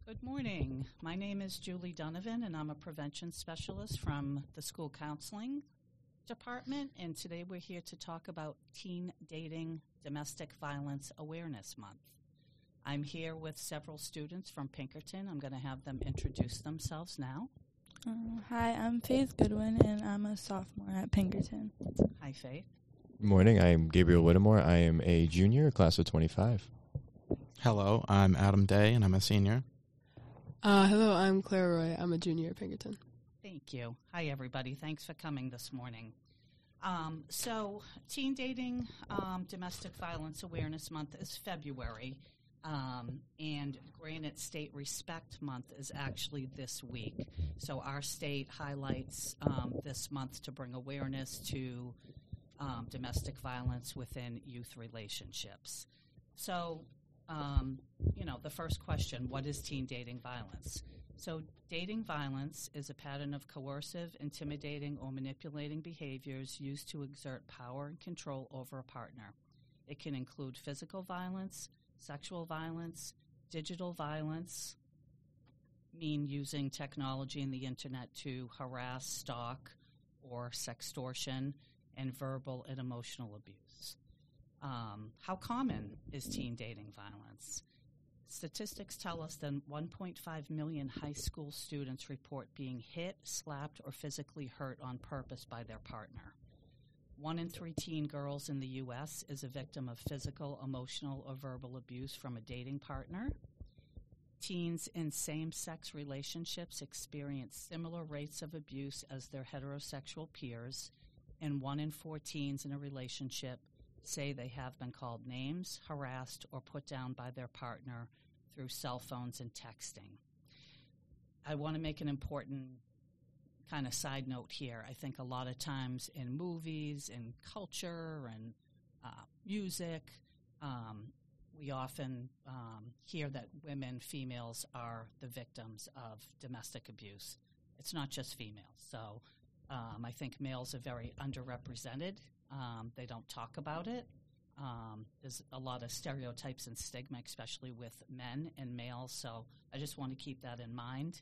Good morning. My name is Julie Donovan, and I'm a prevention specialist from the school counseling department. And today we're here to talk about Teen Dating Domestic Violence Awareness Month. I'm here with several students from Pinkerton. I'm going to have them introduce themselves now. Hi, I'm Faith Goodwin, and I'm a sophomore at Pinkerton. Hi, Faith. Good morning. I'm Gabriel Whittemore. I am a junior, class of 25. Hello, I'm Adam Day, and I'm a senior. Hello, I'm Claire Roy. I'm a junior at Pinkerton. Thank you. Hi, everybody. Thanks for coming this morning. So Teen Dating Domestic Violence Awareness Month is February, and Granite State Respect Month is actually this week. So our state highlights this month to bring awareness to domestic violence within youth relationships. So, the first question, what is teen dating violence? So dating violence is a pattern of coercive, intimidating, or manipulating behaviors used to exert power and control over a partner. It can include physical violence, sexual violence, digital violence, mean using technology and the internet to harass, stalk, or sextortion, and verbal and emotional abuse. How common is teen dating violence? Statistics tell us that 1.5 million high school students report being hit, slapped, or physically hurt on purpose by their partner. 1 in 3 teen girls in the U.S. is a victim of physical, emotional, or verbal abuse from a dating partner. Teens in same-sex relationships experience similar rates of abuse as their heterosexual peers, and 1 in 4 teens in a relationship say they have been called names, harassed, or put down by their partner through cell phones and texting. I want to make an important kind of side note here. I think a lot of times in movies and culture and music, we often hear that women, females, are the victims of domestic abuse. It's not just females. So I think males are very underrepresented. They don't talk about it. There's a lot of stereotypes and stigma, especially with men and males, so I just want to keep that in mind.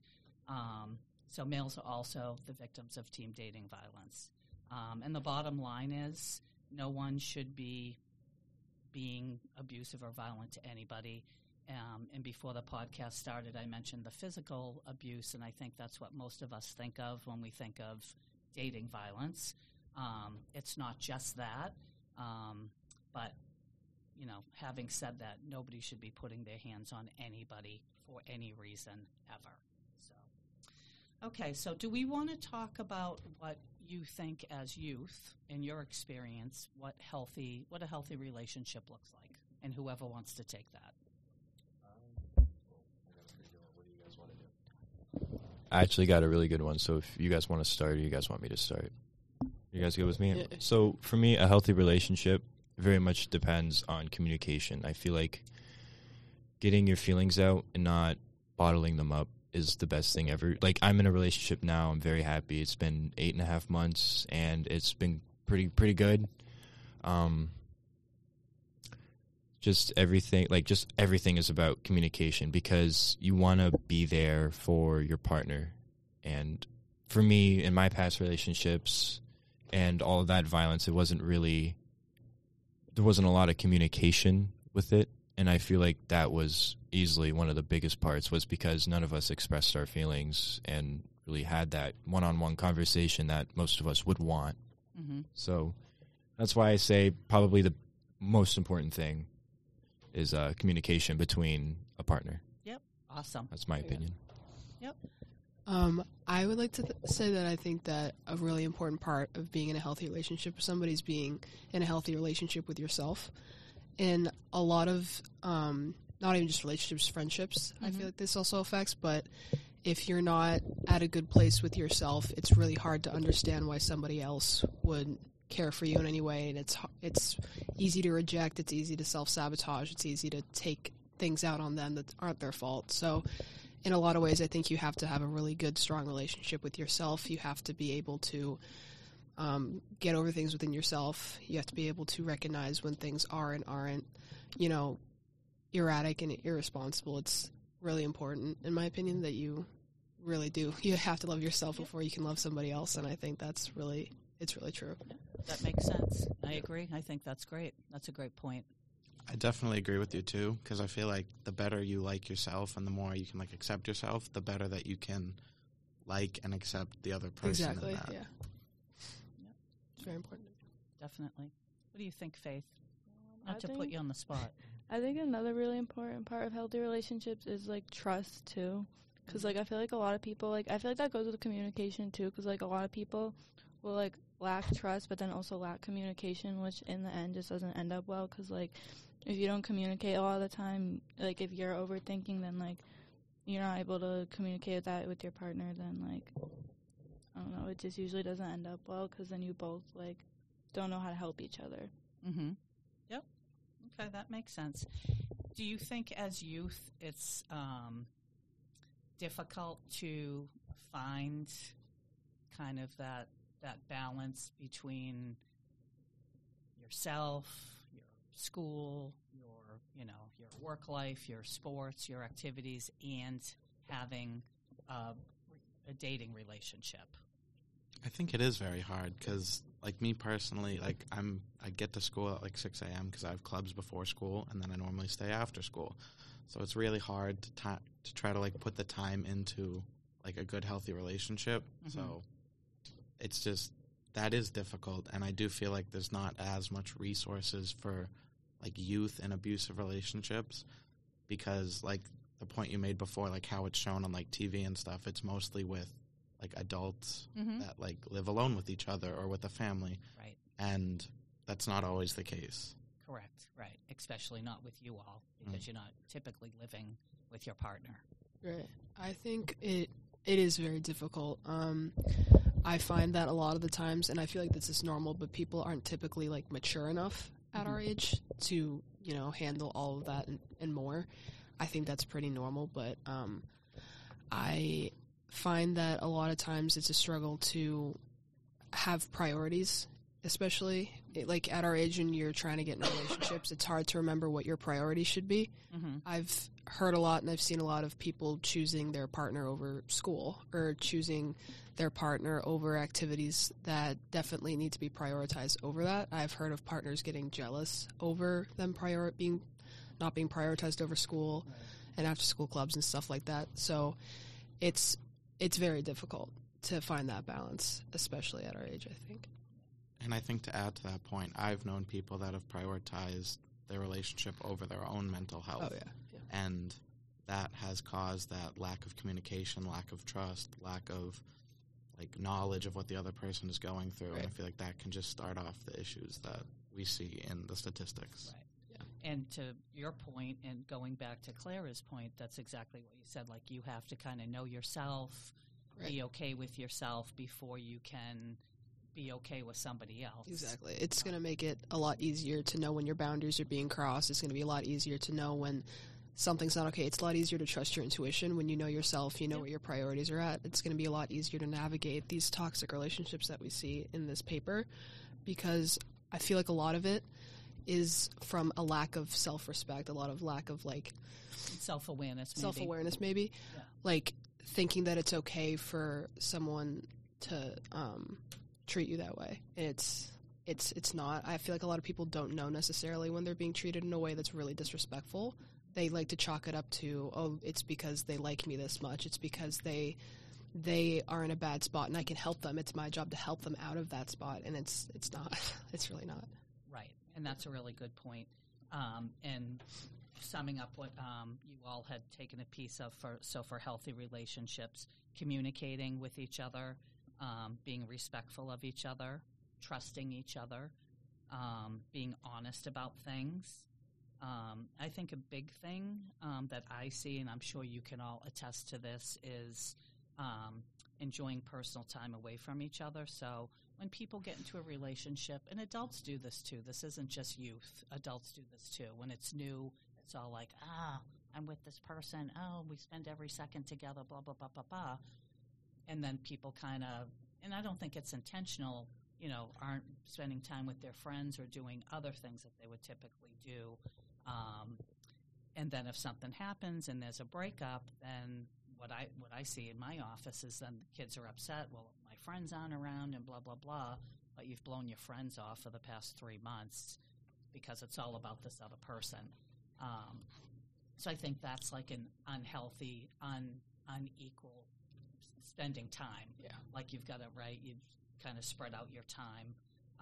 So males are also the victims of teen dating violence. And the bottom line is no one should be being abusive or violent to anybody. And before the podcast started, I mentioned the physical abuse, and I think that's what most of us think of when we think of dating violence. It's not just that, but, having said that, nobody should be putting their hands on anybody for any reason ever. So do we want to talk about what you think as youth, in your experience, what a healthy relationship looks like, and whoever wants to take that? What do you guys want to do? I actually got a really good one, so if you guys want to start or you guys want me to start. You guys good with me? Yeah. So for me, a healthy relationship very much depends on communication. I feel like getting your feelings out and not bottling them up is the best thing ever. Like, I'm in a relationship now. I'm very happy. It's been 8.5 months, and it's been pretty good. Just everything is about communication, because you want to be there for your partner. And for me, in my past relationships and all of that violence, there wasn't a lot of communication with it. And I feel like that was easily one of the biggest parts, was because none of us expressed our feelings and really had that one-on-one conversation that most of us would want. Mm-hmm. So that's why I say probably the most important thing is communication between a partner. Yep. Awesome. That's my opinion. Yep. I would like to say that I think that a really important part of being in a healthy relationship with somebody is being in a healthy relationship with yourself. And a lot of, not even just relationships, friendships, I feel like this also affects, but if you're not at a good place with yourself, it's really hard to understand why somebody else would care for you in any way, and it's easy to reject, it's easy to self-sabotage, it's easy to take things out on them that aren't their fault. So in a lot of ways, I think you have to have a really good, strong relationship with yourself. You have to be able to get over things within yourself. You have to be able to recognize when things are and aren't, erratic and irresponsible. It's really important, in my opinion, that you really do. You have to love yourself before you can love somebody else, and I think it's really true. That makes sense. I agree. I think that's great. That's a great point. I definitely agree with you too, because I feel like the better you like yourself and the more you can like accept yourself, the better that you can like and accept the other person. Exactly. In that. Yeah. Yep. It's very important. Definitely. What do you think, Faith? I Not to put think- you on the spot. I think another really important part of healthy relationships is like trust too, because like I feel like a lot of people I feel like that goes with communication too, because like a lot of people will like lack trust, but then also lack communication, which in the end just doesn't end up well. Because like if you don't communicate a lot of the time, like if you're overthinking, then like you're not able to communicate that with your partner, then like I don't know, it just usually doesn't end up well, because then you both like don't know how to help each other. Mm-hmm. Yep. Okay, that makes sense. Do you think as youth it's difficult to find kind of that balance between yourself, your school, your work life, your sports, your activities, and having a dating relationship? I think it is very hard because, like me personally, like I get to school at like 6 a.m. because I have clubs before school, and then I normally stay after school. So it's really hard to try to like put the time into like a good, healthy relationship. Mm-hmm. So it's just that is difficult, and I do feel like there's not as much resources for like youth and abusive relationships because like the point you made before, like how it's shown on like TV and stuff, it's mostly with like adults Mm-hmm. that like live alone with each other or with a family, Right. and that's not always the case. Correct. Right. Especially not with you all, because you're not typically living with your partner. Right. I think it is very difficult. I find that a lot of the times, and I feel like this is normal, but people aren't typically like mature enough at our age to, handle all of that and more. I think that's pretty normal, but I find that a lot of times it's a struggle to have priorities, especially like at our age when you're trying to get in relationships. It's hard to remember what your priorities should be. Mm-hmm. I've heard a lot and I've seen a lot of people choosing their partner over school or choosing their partner over activities that definitely need to be prioritized over that. I've heard of partners getting jealous over them not being prioritized over school and after school clubs and stuff like that. So it's very difficult to find that balance, especially at our age, I think. And I think to add to that point, I've known people that have prioritized their relationship over their own mental health. Oh, yeah. And that has caused that lack of communication, lack of trust, lack of like knowledge of what the other person is going through. Right. And I feel like that can just start off the issues that we see in the statistics. Right. And to your point, and going back to Clara's point, that's exactly what you said. Like, you have to kind of know yourself, Right. be okay with yourself before you can be okay with somebody else. Exactly. It's going to make it a lot easier to know when your boundaries are being crossed. It's going to be a lot easier to know when something's not okay. It's a lot easier to trust your intuition when you know yourself, you know what your priorities are at. It's going to be a lot easier to navigate these toxic relationships that we see in this paper, because I feel like a lot of it is from a lack of self-respect, a lot of lack of like Self-awareness, maybe. self-awareness maybe. Yeah. Like thinking that it's okay for someone to treat you that way. It's not. I feel like a lot of people don't know necessarily when they're being treated in a way that's really disrespectful. They like to chalk it up to, oh, it's because they like me this much. It's because they are in a bad spot and I can help them. It's my job to help them out of that spot, and it's not. It's really not. Right, and that's a really good point. And summing up what you all had taken a piece of for healthy relationships, communicating with each other, being respectful of each other, trusting each other, being honest about things. I think a big thing that I see, and I'm sure you can all attest to this, is enjoying personal time away from each other. So when people get into a relationship, and adults do this too, this isn't just youth, adults do this too. When it's new, it's all like, I'm with this person, we spend every second together, blah, blah, blah, blah, blah. And then people kind of, and I don't think it's intentional, aren't spending time with their friends or doing other things that they would typically do. And then if something happens and there's a breakup, then what I see in my office is then the kids are upset. Well, my friends aren't around and blah, blah, blah. But you've blown your friends off for the past 3 months because it's all about this other person. So I think that's like an unhealthy, unequal spending time. Yeah. Like you've got it right. You've kind of spread out your time.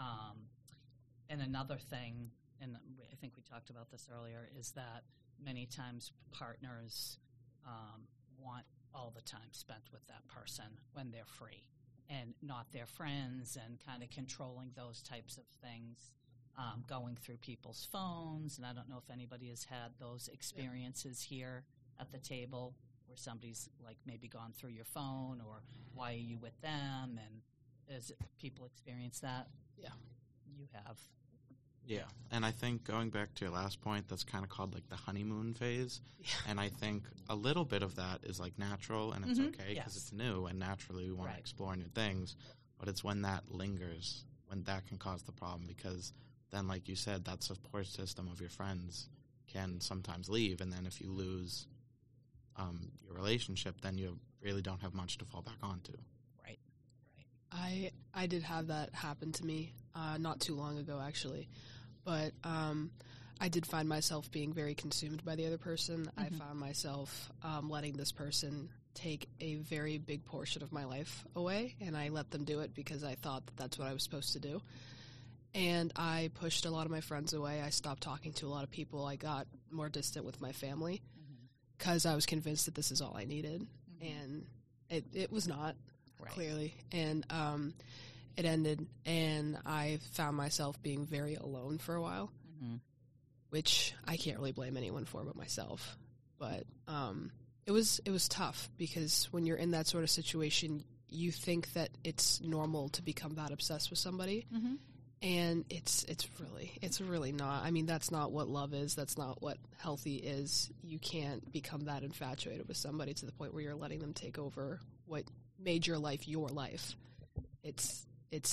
And another thing, and I think we talked about this earlier, is that many times partners want all the time spent with that person when they're free and not their friends, and kind of controlling those types of things, going through people's phones. And I don't know if anybody has had those experiences here at the table where somebody's like maybe gone through your phone, or why are you with them? And is people experience that? Yeah. You have. Yeah, and I think going back to your last point, that's kind of called like the honeymoon phase. Yeah. And I think a little bit of that is like natural, and it's okay because Yes. it's new, and naturally we want Right. to explore new things. But it's when that lingers, when that can cause the problem, because then, like you said, that support system of your friends can sometimes leave, and then if you lose your relationship, then you really don't have much to fall back onto. Right. Right. I did have that happen to me not too long ago, actually. But I did find myself being very consumed by the other person. I found myself letting this person take a very big portion of my life away, and I let them do it because I thought that that's what I was supposed to do. And I pushed a lot of my friends away. I stopped talking to a lot of people. I got more distant with my family because I was convinced that this is all I needed. And it was not, Right. clearly. And it ended, and I found myself being very alone for a while, which I can't really blame anyone for but myself. But it was tough because when you're in that sort of situation, you think that it's normal to become that obsessed with somebody. And it's really not. I mean, that's not what love is. That's not what healthy is. You can't become that infatuated with somebody to the point where you're letting them take over what made your life your life. It's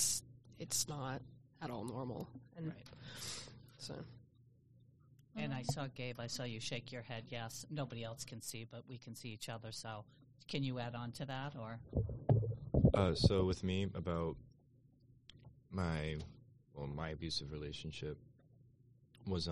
not at all normal. And Right. so And I saw, Gabe, I saw you shake your head. Yes, nobody else can see, but we can see each other. So can you add on to that? Or So with me, about my abusive relationship was,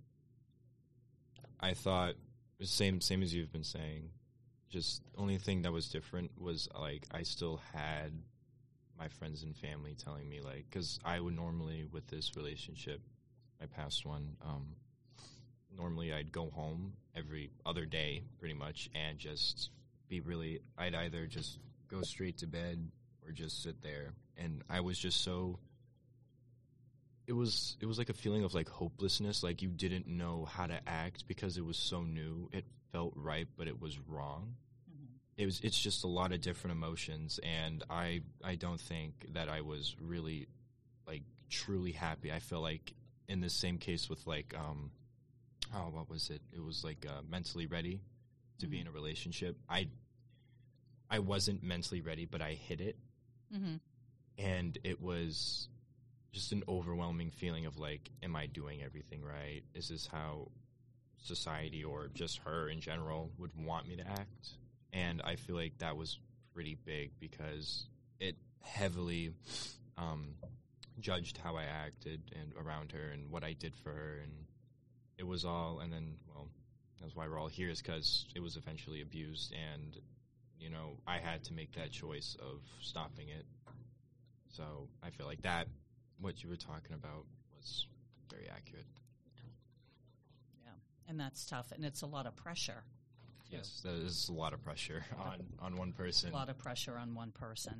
I thought the same as you've been saying. Just the only thing that was different was like I still had my friends and family telling me, like, because I would normally, with this relationship, my past one, normally I'd go home every other day pretty much and just be really, I'd either just go straight to bed or just sit there. And I was just so, it was like a feeling of like hopelessness, like you didn't know how to act because it was so new. It felt right, but it was wrong. It's just a lot of different emotions, and I don't think that I was really like truly happy. I feel like in the same case with like what was it? It was like mentally ready to be in a relationship. I wasn't mentally ready, but I hit it, and it was just an overwhelming feeling of like, am I doing everything right? Is this how society or just her in general would want me to act? And I feel like that was pretty big because it heavily judged how I acted and around her and what I did for her. And it was all, and then, well, that's why we're all here, is because it was eventually abused. And, you know, I had to make that choice of stopping it. So I feel like that, what you were talking about, was very accurate. yeah, and that's tough, and it's a lot of pressure. Yes, there is a lot of pressure on one person. A lot of pressure on one person.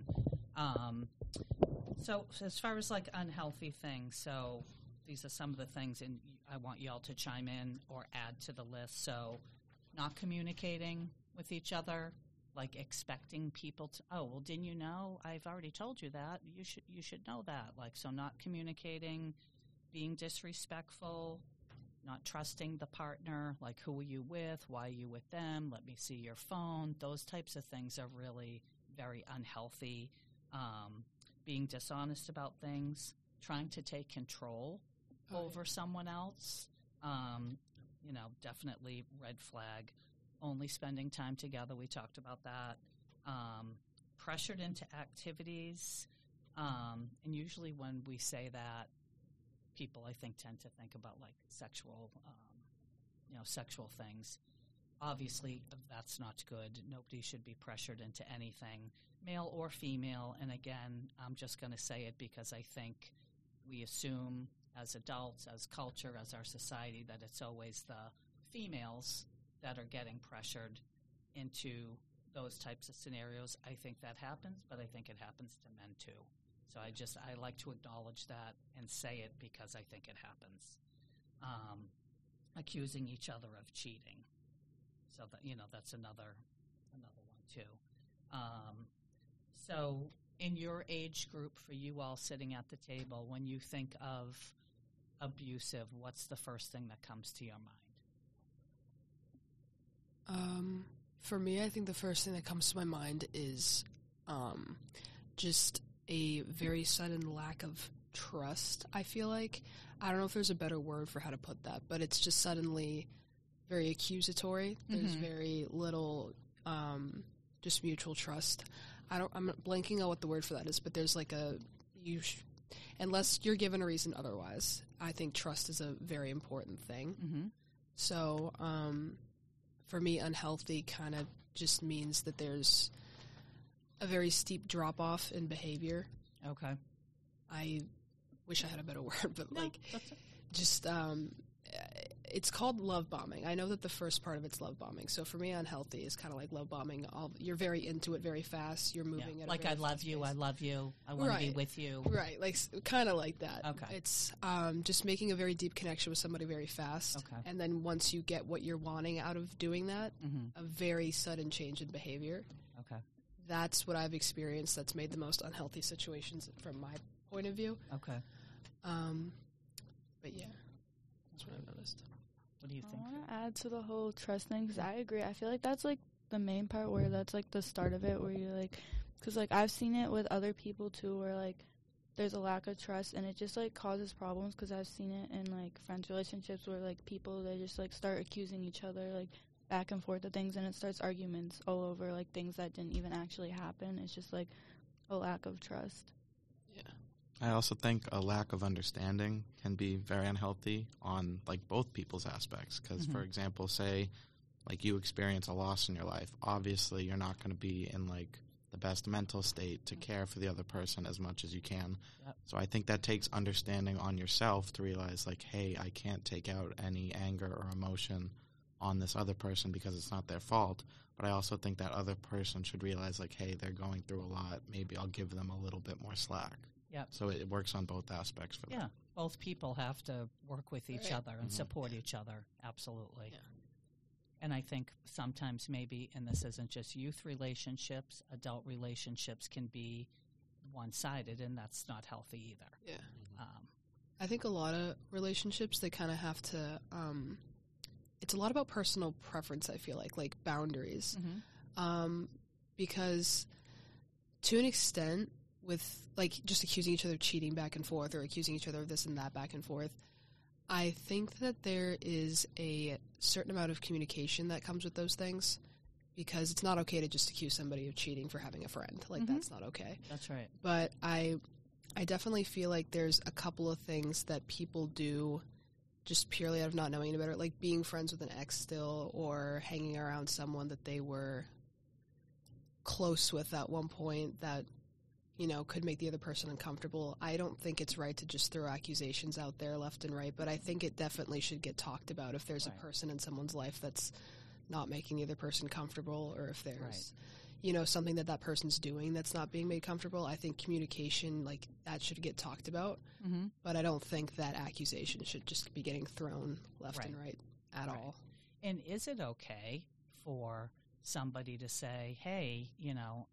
So as far as like unhealthy things, so these are some of the things, and I want you all to chime in or add to the list. So not communicating with each other, like expecting people to, oh, well, didn't you know? I've already told you that. You should know that. Like, so not communicating, being disrespectful, not trusting the partner, like who are you with, why are you with them, let me see your phone. Those types of things are really very unhealthy. Being dishonest about things, trying to take control over someone else, definitely red flag. Only spending time together, we talked about that. Pressured into activities, and usually when we say that, people, I think, tend to think about like sexual things. Obviously, that's not good. Nobody should be pressured into anything, male or female. And again, I'm just going to say it because I think we assume as adults, as culture, as our society, that it's always the females that are getting pressured into those types of scenarios. I think that happens, but I think it happens to men too. So I like to acknowledge that and say it because I think it happens. Accusing each other of cheating. So that, that's another one too. So in your age group, for you all sitting at the table, when you think of abusive, what's the first thing that comes to your mind? For me, I think the first thing that comes to my mind is just a very sudden lack of trust, I feel like. I don't know if there's a better word for how to put that, but it's just suddenly very accusatory. There's very little just mutual trust. I'm blanking on what the word for that is, but there's like unless you're given a reason otherwise, I think trust is a very important thing. Mm-hmm. So for me, unhealthy kind of just means that there's a very steep drop-off in behavior. Okay. I wish I had a better word, but No, that's it. just it's called love bombing. I know that the first part of it's love bombing. So for me, unhealthy is kind of like love bombing. You're very into it very fast. You're moving at a like very I love fast you, pace. I love you, I want to be with you. Right, like kind of like that. Okay. It's just making a very deep connection with somebody very fast. Okay. And then once you get what you're wanting out of doing that, Mm-hmm. a very sudden change in behavior. Okay. That's what I've experienced that's made the most unhealthy situations from my point of view. Okay. But yeah, that's what I've noticed. What do you I think? want to add to the whole trust thing because I agree. I feel like that's like the main part where that's like the start of it where you're like, because like I've seen it with other people too where like there's a lack of trust and it just like causes problems because I've seen it in like friends relationships where like people they just like start accusing each other like back and forth of things and it starts arguments all over like things that didn't even actually happen. It's just like a lack of trust. I also think a lack of understanding can be very unhealthy on like both people's aspects. Because, for example, say like you experience a loss in your life, obviously you're not going to be in like the best mental state to care for the other person as much as you can. Yep. So I think that takes understanding on yourself to realize like, hey, I can't take out any anger or emotion on this other person because it's not their fault. But I also think that other person should realize like, hey, they're going through a lot. Maybe I'll give them a little bit more slack. Yep. So it works on both aspects for them. Yeah, both people have to work with each Right. other and support each other. Absolutely. Yeah. And I think sometimes maybe, and this isn't just youth relationships, adult relationships can be one-sided, and that's not healthy either. Yeah. Um, I think a lot of relationships, they kind of have to, it's a lot about personal preference, I feel like boundaries. Because to an extent, with like just accusing each other of cheating back and forth or accusing each other of this and that back and forth, I think that there is a certain amount of communication that comes with those things because it's not okay to just accuse somebody of cheating for having a friend. Like, that's not okay. That's right. But I definitely feel like there's a couple of things that people do just purely out of not knowing any better, like being friends with an ex still or hanging around someone that they were close with at one point that, you know, could make the other person uncomfortable. I don't think it's right to just throw accusations out there left and right, but I think it definitely should get talked about if there's Right. a person in someone's life that's not making the other person comfortable or if there's, Right. you know, something that person's doing that's not being made comfortable. I think communication, like, that should get talked about, but I don't think that accusation should just be getting thrown left and right at Right. all. And is it okay for somebody to say, hey, you know,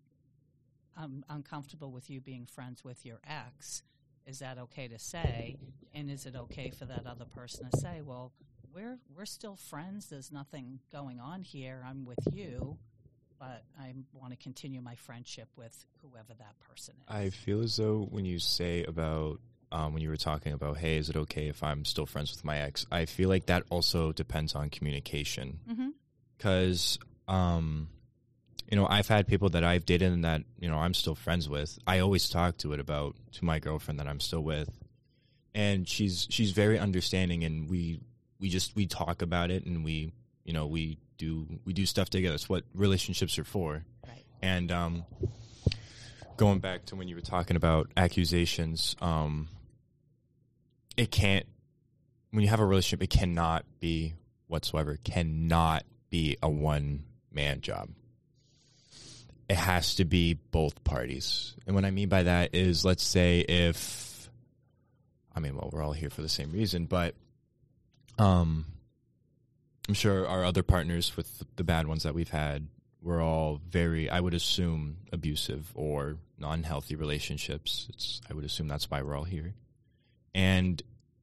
I'm uncomfortable with you being friends with your ex? Is that okay to say? And is it okay for that other person to say, well, we're still friends. There's nothing going on here. I'm with you, but I want to continue my friendship with whoever that person is. I feel as though when you say about when you were talking about, hey, is it okay if I'm still friends with my ex? I feel like that also depends on communication. Because, I've had people that I've dated and that, I'm still friends with. I always talk to my girlfriend that I'm still with. And she's very understanding, and we talk about it, and we do stuff together. It's what relationships are for. Right. And going back to when you were talking about accusations, when you have a relationship, it cannot be a one-man job. It has to be both parties. And what I mean by that is, let's say we're all here for the same reason, but I'm sure our other partners with the bad ones that we've had were all very, I would assume, abusive or non-healthy relationships. I would assume that's why we're all here. And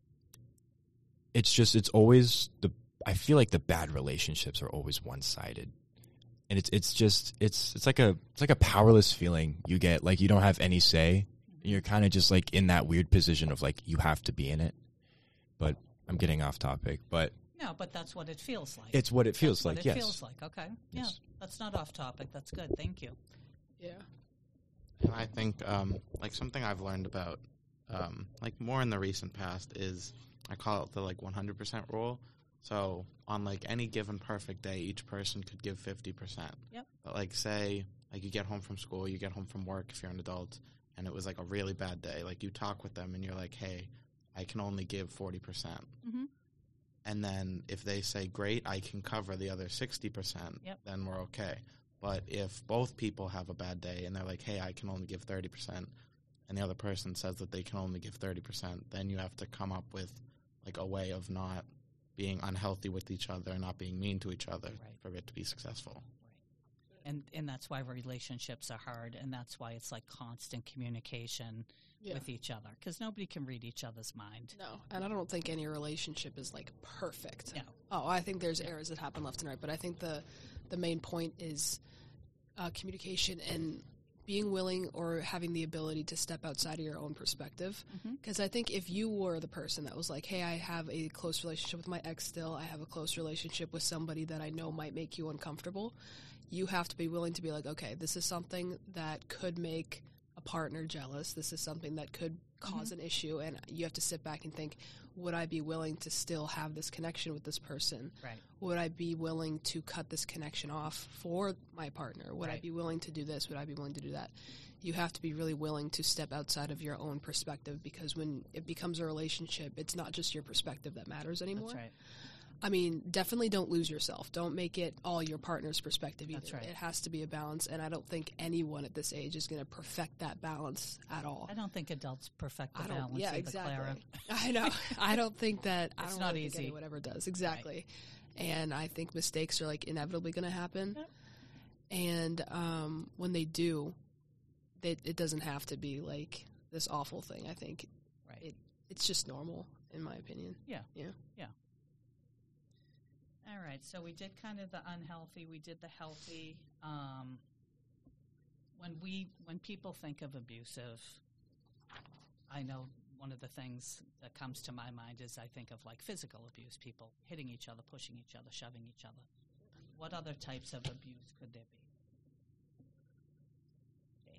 it's always I feel like the bad relationships are always one-sided. And it's like a powerless feeling you get, like you don't have any say. And you're kind of just like in that weird position of like you have to be in it. But I'm getting off topic. But no, but that's what it feels like. It's what it feels like. Yes. It feels like. Okay. Yes. Yeah, that's not off topic. That's good. Thank you. Yeah. And I think something I've learned about more in the recent past is I call it the 100% rule. So on any given perfect day, each person could give 50%. Yep. But say you get home from school, you get home from work if you're an adult, and it was a really bad day. You talk with them and you're like, hey, I can only give 40%. Mm-hmm. And then if they say, great, I can cover the other 60%, Yep. then we're okay. But if both people have a bad day and they're like, hey, I can only give 30%, and the other person says that they can only give 30%, then you have to come up with a way of not being unhealthy with each other, not being mean to each other for it to be successful. Right. And that's why relationships are hard, and that's why it's constant communication with each other, because nobody can read each other's mind. No, and I don't think any relationship is perfect. No. Oh, I think there's errors that happen left and right, but I think the main point is communication and being willing or having the ability to step outside of your own perspective. Because I think if you were the person that was like, hey, I have a close relationship with my ex still, I have a close relationship with somebody that I know might make you uncomfortable, you have to be willing to be like, okay, this is something that could make a partner jealous. This is something that could cause an issue, and you have to sit back and think, would I be willing to still have this connection with this person? Right. Would I be willing to cut this connection off for my partner? Would I be willing to do this? Would I be willing to do that? You have to be really willing to step outside of your own perspective, because when it becomes a relationship, it's not just your perspective that matters anymore. That's right. I mean, definitely don't lose yourself. Don't make it all your partner's perspective either. That's right. It has to be a balance, and I don't think anyone at this age is going to perfect that balance at all. I don't think adults perfect the I don't. balance Yeah, either, exactly. Clara. I know. I don't think that. I It's don't not really think easy. anyone ever does. Exactly. And I think mistakes are inevitably going to happen. Yep. And when they do, it doesn't have to be this awful thing. I think it's just normal, in my opinion. Yeah. Yeah. All right, so we did kind of the unhealthy, we did the healthy. When people think of abusive, I know one of the things that comes to my mind is I think of physical abuse, people hitting each other, pushing each other, shoving each other. What other types of abuse could there be? Faith.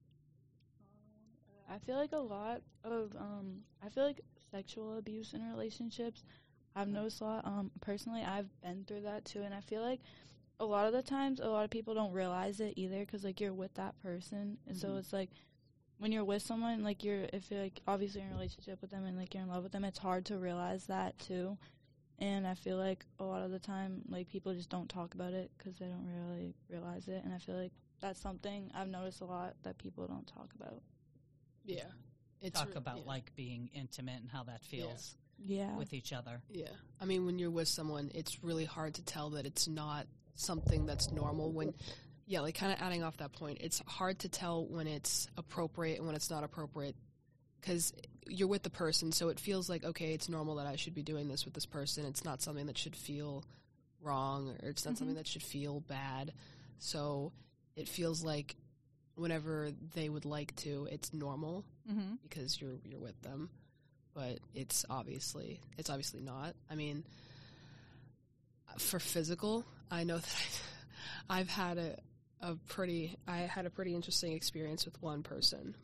I feel like a lot of sexual abuse in relationships, I've noticed a lot. Personally, I've been through that too, and I feel like a lot of the times, a lot of people don't realize it either, because you're with that person, and so it's when you're with someone, if you're obviously in a relationship with them and you're in love with them, it's hard to realize that too. And I feel like a lot of the time, people just don't talk about it because they don't really realize it, and I feel like that's something I've noticed a lot that people don't talk about. Yeah. Talk about being intimate and how that feels. Yeah. With each other. Yeah. I mean, when you're with someone, it's really hard to tell that it's not something that's normal. When, kind of adding off that point, it's hard to tell when it's appropriate and when it's not appropriate, because you're with the person, so it feels like, okay, it's normal that I should be doing this with this person. It's not something that should feel wrong, or it's not something that should feel bad. So it feels like whenever they would like to, it's normal Mm-hmm. because you're with them, but it's obviously not. I mean, for physical, I know that I've had a pretty interesting experience with one person.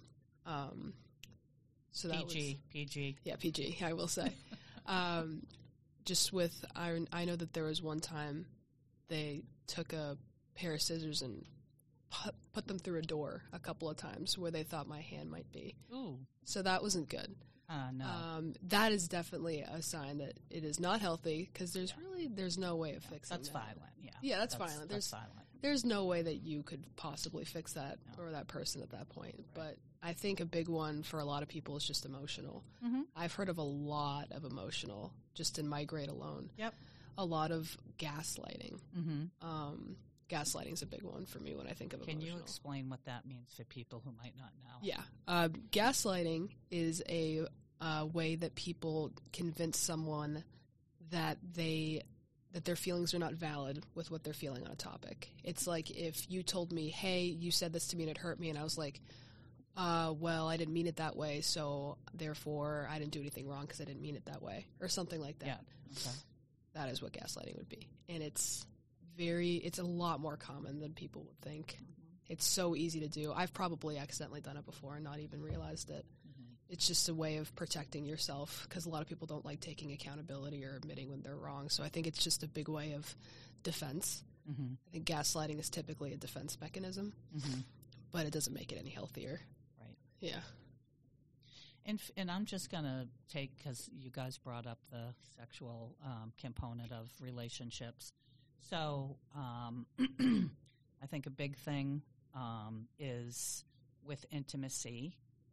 So that PG. yeah, PG, I will say. Just with, I know that there was one time they took a pair of scissors and put them through a door a couple of times where they thought my hand might be. Ooh. So that wasn't good. No. That is definitely a sign that it is not healthy because there's no way of fixing That's that. violent, yeah. Yeah, that's violent. That's violent. There's no way that you could possibly fix that or that person at that point. But I think a big one for a lot of people is just emotional. Mm-hmm. I've heard of a lot of emotional just in my grade alone. Yep. A lot of gaslighting. Mm-hmm. Gaslighting is a big one for me when I think of Can emotional. you explain what that means for people who might not know? Yeah. Gaslighting is a way that people convince someone that their feelings are not valid with what they're feeling on a topic. It's like if you told me, hey, you said this to me and it hurt me, and I was like, well, I didn't mean it that way, so therefore I didn't do anything wrong because I didn't mean it that way, or something like that. Yeah. Okay. That is what gaslighting would be. And it's a lot more common than people would think. It's so easy to do. I've probably accidentally done it before and not even realized it. It's just a way of protecting yourself because a lot of people don't like taking accountability or admitting when they're wrong. So I think it's just a big way of defense. Mm-hmm. I think gaslighting is typically a defense mechanism, Mm-hmm. but it doesn't make it any healthier. Right. Yeah. And I'm just going to take, because you guys brought up the sexual component of relationships. So I think a big thing is with intimacy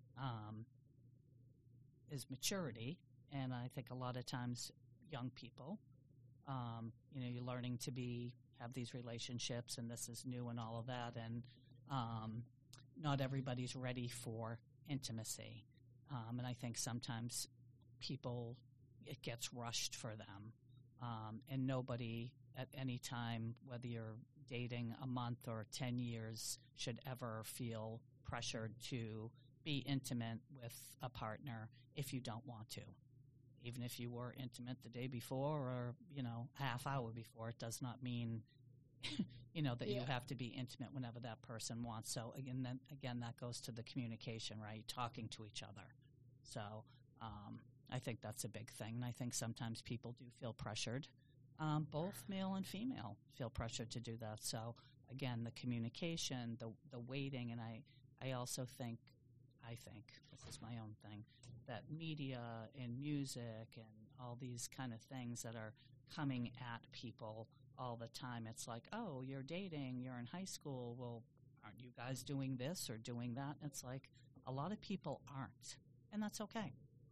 is maturity. And I think a lot of times young people, you're learning to have these relationships, and this is new and all of that. And not everybody's ready for intimacy. And I think sometimes it gets rushed for them. And nobody at any time, whether you're dating a month or 10 years, should ever feel pressured to be intimate with a partner if you don't want to. Even if you were intimate the day before or, half hour before, it does not mean, that you have to be intimate whenever that person wants. So again, that goes to the communication, right? Talking to each other. So I think that's a big thing. And I think sometimes people do feel pressured. Both male and female feel pressured to do that. So again, the communication, the waiting, and I also think, this is my own thing, that media and music and all these kind of things that are coming at people all the time. It's like, oh, you're dating, you're in high school. Well, aren't you guys doing this or doing that? It's like a lot of people aren't, and that's okay.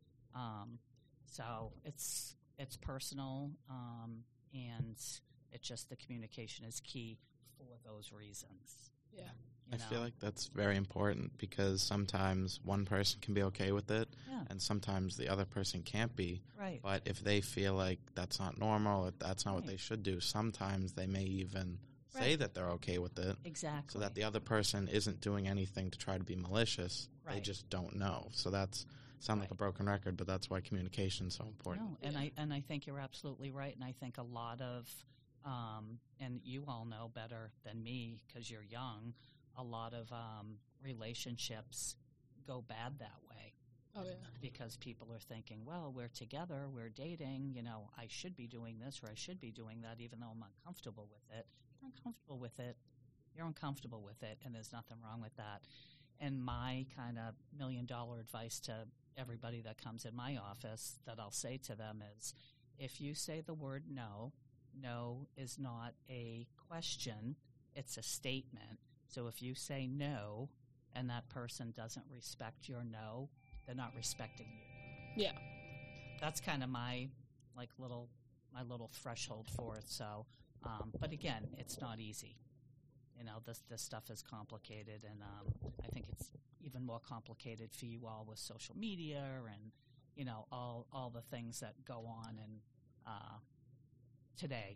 So it's personal, and it's just the communication is key for those reasons. Yeah. I feel like that's very important because sometimes one person can be okay with it, and sometimes the other person can't be. Right. But if they feel like that's not normal, or that's not what they should do, sometimes they may even say that they're okay with it. Exactly. So that the other person isn't doing anything to try to be malicious. They just don't know. So that's like a broken record, but that's why communication is so important. No, and I think you're absolutely right, and I think a lot of, and you all know better than me because you're young, a lot of relationships go bad that way. Oh, yeah. Because people are thinking, well, we're together, we're dating, I should be doing this or I should be doing that even though I'm uncomfortable with it. If you're uncomfortable with it, you're uncomfortable with it, and there's nothing wrong with that. And my kind of $1 million advice to everybody that comes in my office that I'll say to them is, if you say the word no is not a question, it's a statement. So if you say no and that person doesn't respect your no, they're not respecting you. Yeah. That's kind of my little threshold for it. So, but again, it's not easy. This stuff is complicated, and I think it's even more complicated for you all with social media and all the things that go on and today.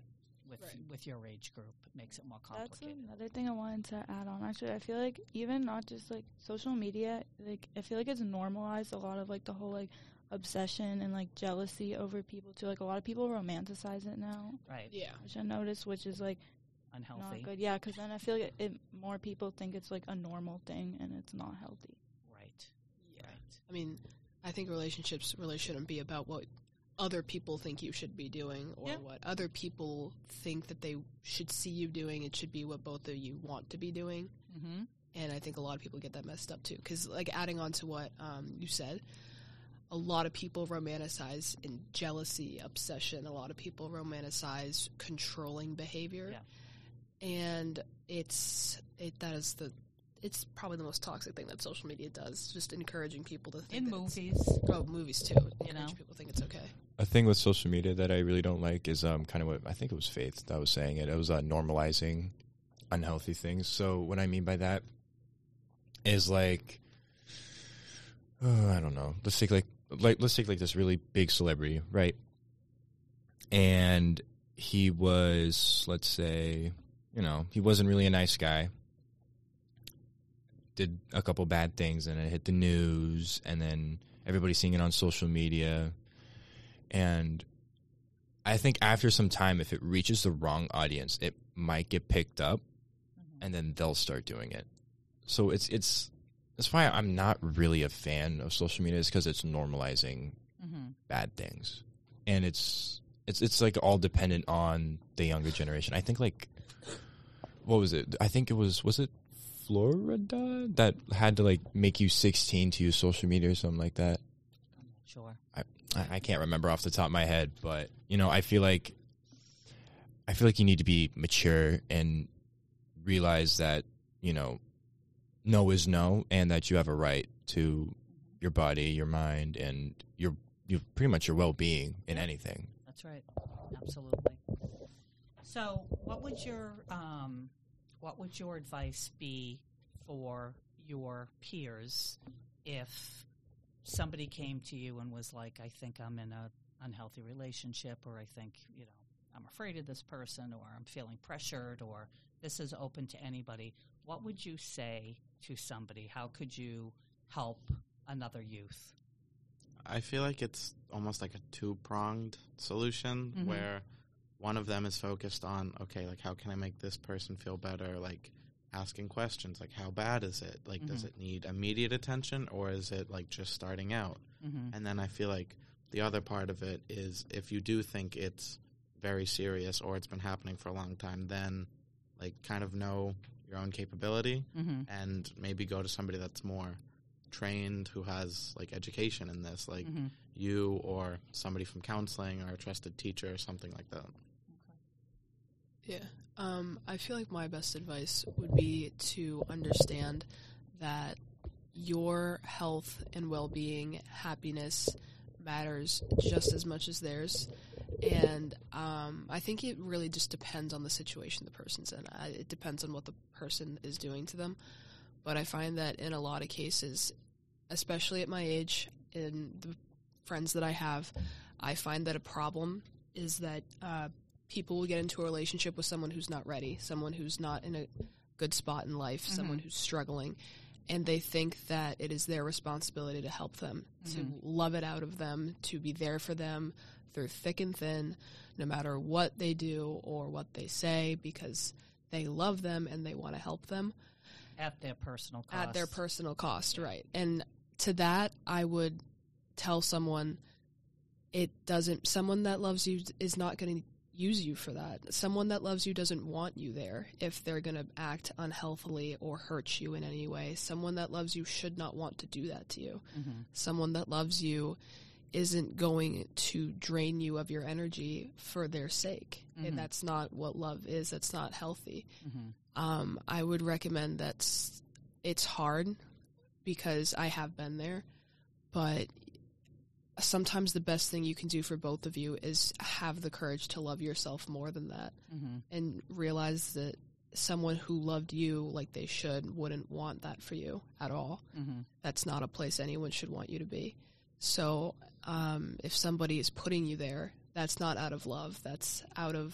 with your age group. It makes it more That's complicated. another thing I wanted to add on. Actually, I feel like even not just like social media, like I feel like it's normalized a lot of like the whole like obsession and like jealousy over people too. Like a lot of people romanticize it now, Right. Yeah. which I noticed, which is like Unhealthy. not good. Yeah, because then I feel like more people think it's like a normal thing and it's not healthy. Right. Yeah. Right. I mean, I think relationships really shouldn't be about what other people think you should be doing or Yeah. what other people think that they should see you doing. It should be what both of you want to be doing. Mm-hmm. And I think a lot of people get that messed up too. Because, like, adding on to what you said, a lot of people romanticize in jealousy, obsession. A lot of people romanticize controlling behavior. Yeah. And it's probably the most toxic thing that social media does, just encouraging people to think In that it's- movies. Oh, movies too. Encouraging people to think it's okay. A thing with social media that I really don't like is kind of what I think it was Faith that was saying it. It was normalizing unhealthy things. So what I mean by that is like, I don't know. Let's take like this really big celebrity, right? And he was, let's say, he wasn't really a nice guy. Did a couple bad things, and it hit the news, and then everybody's seeing it on social media. And I think after some time, if it reaches the wrong audience, it might get picked up, and then they'll start doing it. So that's why I'm not really a fan of social media, is because it's normalizing bad things, and it's like all dependent on the younger generation. I think like, what was it? I think it was it Florida that had to like make you 16 to use social media or something like that. I'm not sure. I can't remember off the top of my head, but I feel like you need to be mature and realize that no is no, and that you have a right to your body, your mind, and your pretty much your well-being in anything. That's right. Absolutely. So, what would your advice be for your peers if somebody came to you and was like, I think I'm in an unhealthy relationship, or I think, I'm afraid of this person, or I'm feeling pressured, or this is open to anybody? What would you say to somebody? How could you help another youth? I feel like it's almost like a two-pronged solution where one of them is focused on, okay, like how can I make this person feel better? Like asking questions, like how bad is it? Like does it need immediate attention, or is it like just starting out? And then I feel like the other part of it is if you do think it's very serious or it's been happening for a long time, then like kind of know your own capability and maybe go to somebody that's more trained, who has like education in this, like you or somebody from counseling or a trusted teacher or something like that. Yeah. I feel like my best advice would be to understand that your health and well-being, happiness matters just as much as theirs. And I think it really just depends on the situation the person's in. It depends on what the person is doing to them. But I find that in a lot of cases, especially at my age, in the friends that I have, I find that a problem is that people will get into a relationship with someone who's not ready, someone who's not in a good spot in life, someone who's struggling, and they think that it is their responsibility to help them, to love it out of them, to be there for them through thick and thin, no matter what they do or what they say, because they love them and they want to help them. At their personal cost. At their personal cost, right. And to that, I would tell someone someone that loves you is not going to use you for that. Someone that loves you doesn't want you there if they're going to act unhealthily or hurt you in any way. Someone that loves you should not want to do that to you. Someone that loves you isn't going to drain you of your energy for their sake. And that's not what love is. That's not healthy. I would recommend that it's hard because I have been there, but sometimes the best thing you can do for both of you is have the courage to love yourself more than that and realize that someone who loved you like they should wouldn't want that for you at all. That's not a place anyone should want you to be. So if somebody is putting you there, that's not out of love. That's out of,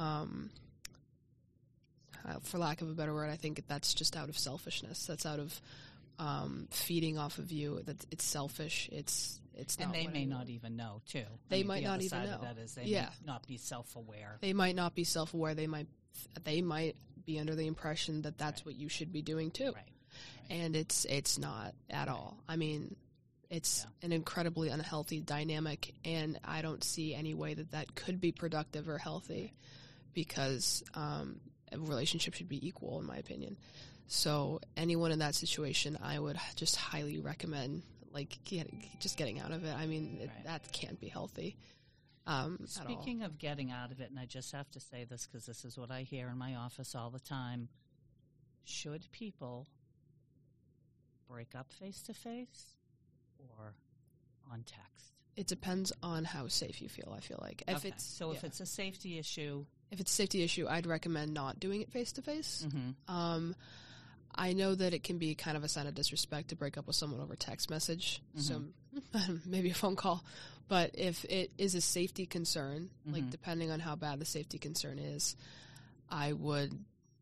for lack of a better word, I think that's just out of selfishness. That's out of feeding off of you. That it's selfish. It's not. And they what may I not want. even know too. They I mean, might the not other even side of know. that is they Yeah. may not be self-aware. They might not be self-aware. They might be under the impression that that's what you should be doing too. Right. And it's not at all. I mean, it's an incredibly unhealthy dynamic, and I don't see any way that could be productive or healthy, because a relationship should be equal, in my opinion. So anyone in that situation, I would just highly recommend getting out of it. I mean, that can't be healthy. Speaking of getting out of it, and I just have to say this because this is what I hear in my office all the time, should people break up face-to-face or on text? It depends on how safe you feel, I feel like. If it's a safety issue... If it's a safety issue, I'd recommend not doing it face-to-face. Mm-hmm. I know that it can be kind of a sign of disrespect to break up with someone over text message, so maybe a phone call. But if it is a safety concern, like depending on how bad the safety concern is, I would,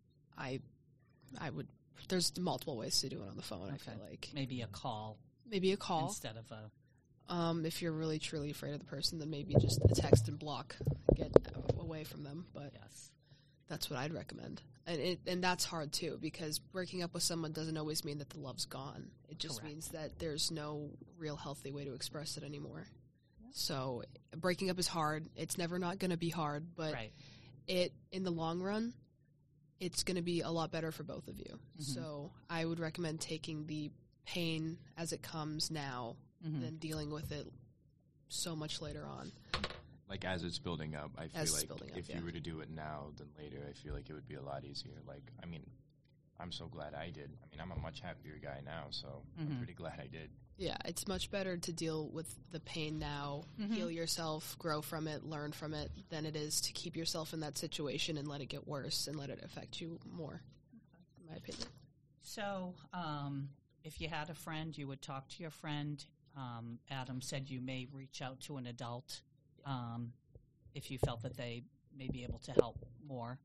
there's multiple ways to do it on the phone, I feel like. Maybe a call. Instead of a... if you're really, truly afraid of the person, then maybe just a text and block, get away from them. But yes. That's what I'd recommend. And that's hard, too, because breaking up with someone doesn't always mean that the love's gone. It just means that there's no real healthy way to express it anymore. Yeah. So breaking up is hard. It's never not going to be hard, but in the long run, it's going to be a lot better for both of you. Mm-hmm. So I would recommend taking the pain as it comes now than dealing with it so much later on. Like, as it's building up, I feel like if you yeah. were to do it now than later, I feel like it would be a lot easier. Like, I mean, I'm so glad I did. I mean, I'm a much happier guy now, so I'm pretty glad I did. Yeah, it's much better to deal with the pain now, heal yourself, grow from it, learn from it, than it is to keep yourself in that situation and let it get worse and let it affect you more, in my opinion. So, if you had a friend, you would talk to your friend. Adam said you may reach out to an adult if you felt that they may be able to help more.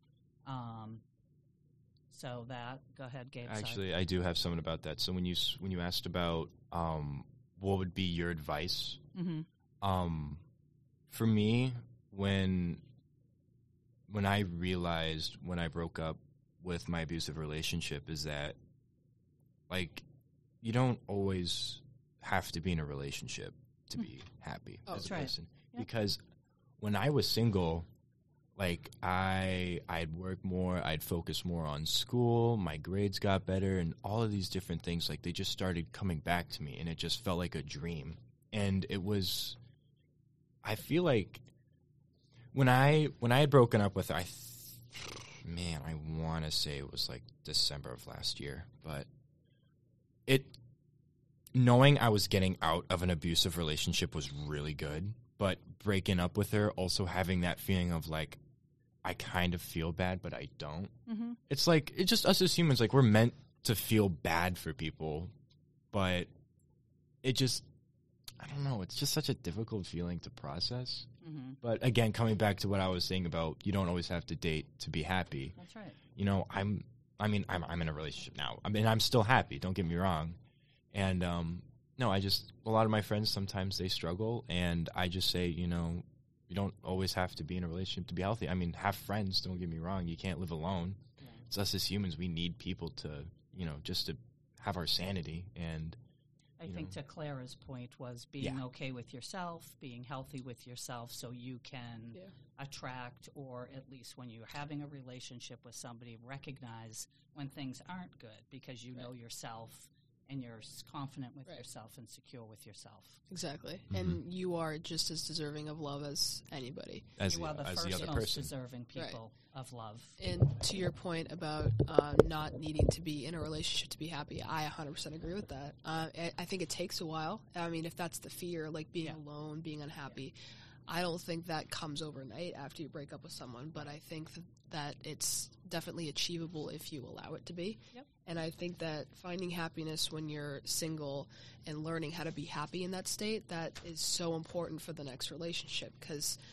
So go ahead, Gabe. Actually, I do have something about that. So when you asked about what would be your advice, for me, when I realized when I broke up with my abusive relationship is that, like, you don't always have to be in a relationship to be happy as a person. Yep. Because when I was single, like, I'd work more, I'd focus more on school, my grades got better, and all of these different things, like, they just started coming back to me, and it just felt like a dream. And it was, I feel like, when I had broken up with her, I want to say it was, like, December of last year, but knowing I was getting out of an abusive relationship was really good. But breaking up with her, also having that feeling of, like, I kind of feel bad, but I don't. Mm-hmm. It's like, it's just us as humans, like, we're meant to feel bad for people, but it just, I don't know, it's just such a difficult feeling to process. Mm-hmm. But again, coming back to what I was saying about you don't always have to date to be happy. That's right. You know, I'm in a relationship now. I mean, I'm still happy, don't get me wrong. And, no, a lot of my friends, sometimes they struggle, and I just say, you know, you don't always have to be in a relationship to be healthy. I mean, have friends, don't get me wrong. You can't live alone. Yeah. It's us as humans. We need people to, you know, just to have our sanity. And I think to Clara's point was being okay with yourself, being healthy with yourself so you can attract, or at least when you're having a relationship with somebody, recognize when things aren't good because you know yourself. And you're confident with yourself and secure with yourself. Exactly. Mm-hmm. And you are just as deserving of love as anybody. You are the first most deserving people of love. And to your point about not needing to be in a relationship to be happy, I 100% agree with that. I think it takes a while. I mean, if that's the fear, like being alone, being unhappy, I don't think that comes overnight after you break up with someone, but I think that it's definitely achievable if you allow it to be. Yep. And I think that finding happiness when you're single and learning how to be happy in that state, that is so important for the next relationship, because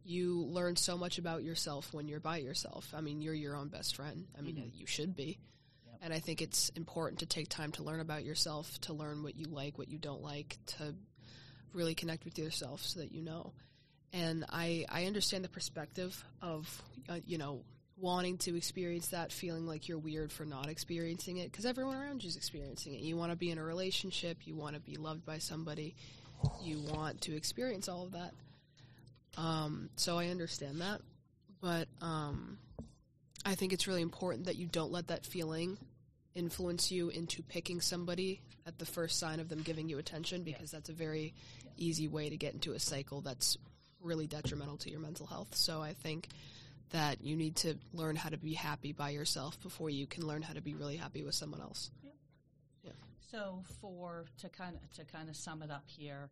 you learn so much about yourself when you're by yourself. I mean, you're your own best friend. I mean, you should be. Yep. And I think it's important to take time to learn about yourself, to learn what you like, what you don't like, to really connect with yourself so that you know. And I understand the perspective of, wanting to experience that, feeling like you're weird for not experiencing it, because everyone around you is experiencing it. You want to be in a relationship. You want to be loved by somebody. You want to experience all of that. So I understand that. But I think it's really important that you don't let that feeling influence you into picking somebody at the first sign of them giving you attention, because that's a very easy way to get into a cycle that's really detrimental to your mental health. So I think that you need to learn how to be happy by yourself before you can learn how to be really happy with someone else. Yep. Yeah. So to kind of sum it up here,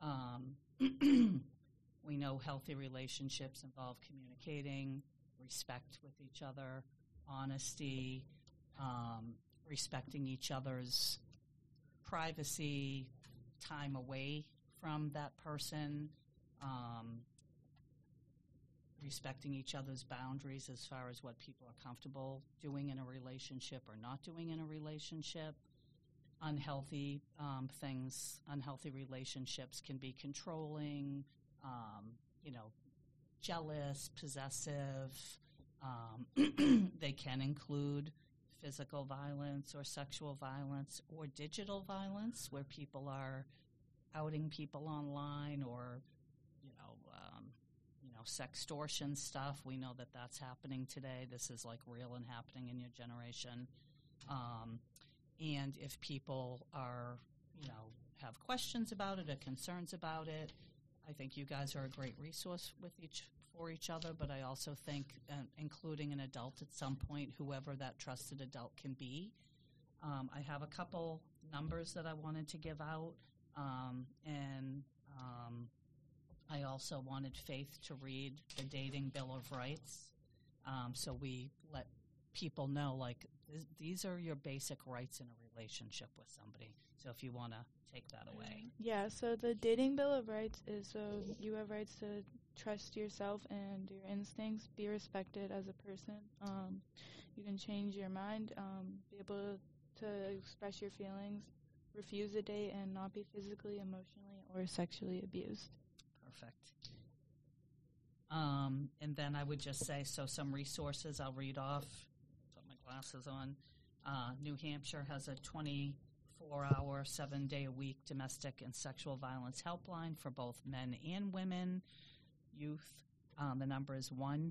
we know healthy relationships involve communicating, respect with each other, honesty, respecting each other's privacy, time away from that person, respecting each other's boundaries as far as what people are comfortable doing in a relationship or not doing in a relationship. Unhealthy unhealthy relationships can be controlling, jealous, possessive. They can include physical violence or sexual violence or digital violence, where people are outing people online, or sextortion stuff. We know that that's happening today. This is like real and happening in your generation. And if people are, have questions about it or concerns about it, I think you guys are a great resource for each other. But I also think including an adult at some point, whoever that trusted adult can be. I have a couple numbers that I wanted to give out, and I also wanted Faith to read the Dating Bill of Rights, so we let people know, like, these are your basic rights in a relationship with somebody. So if you want to take that away. Yeah, so the Dating Bill of Rights is so you have rights to trust yourself and your instincts, be respected as a person. You can change your mind, be able to express your feelings, refuse a date, and not be physically, emotionally, or sexually abused. Perfect. And then I would just say, so some resources I'll read off, put my glasses on. New Hampshire has a 24-hour, 7-day-a-week domestic and sexual violence helpline for both men and women, youth. The number is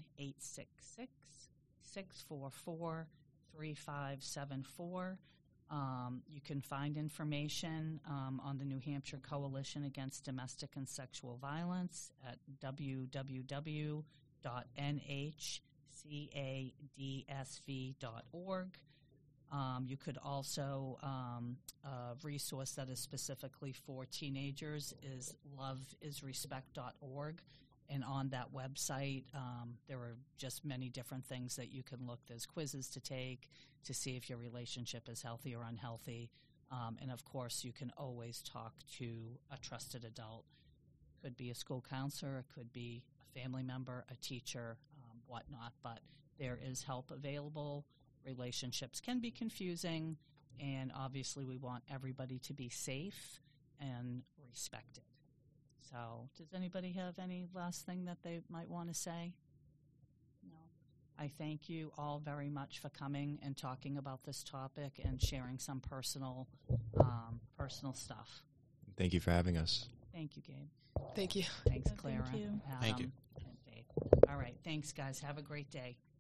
1-866-644-3574. You can find information on the New Hampshire Coalition Against Domestic and Sexual Violence at www.nhcadsv.org. You could also, a resource that is specifically for teenagers is loveisrespect.org. And on that website, there are just many different things that you can look. There's quizzes to take to see if your relationship is healthy or unhealthy. And, of course, you can always talk to a trusted adult. Could be a school counselor, it could be a family member, a teacher, whatnot. But there is help available. Relationships can be confusing, and obviously we want everybody to be safe and respected. So does anybody have any last thing that they might want to say? No. I thank you all very much for coming and talking about this topic and sharing some personal stuff. Thank you for having us. Thank you, Gabe. Thank you. Thanks, Clara. Thank you. Thank you. And Dave. All right. Thanks, guys. Have a great day.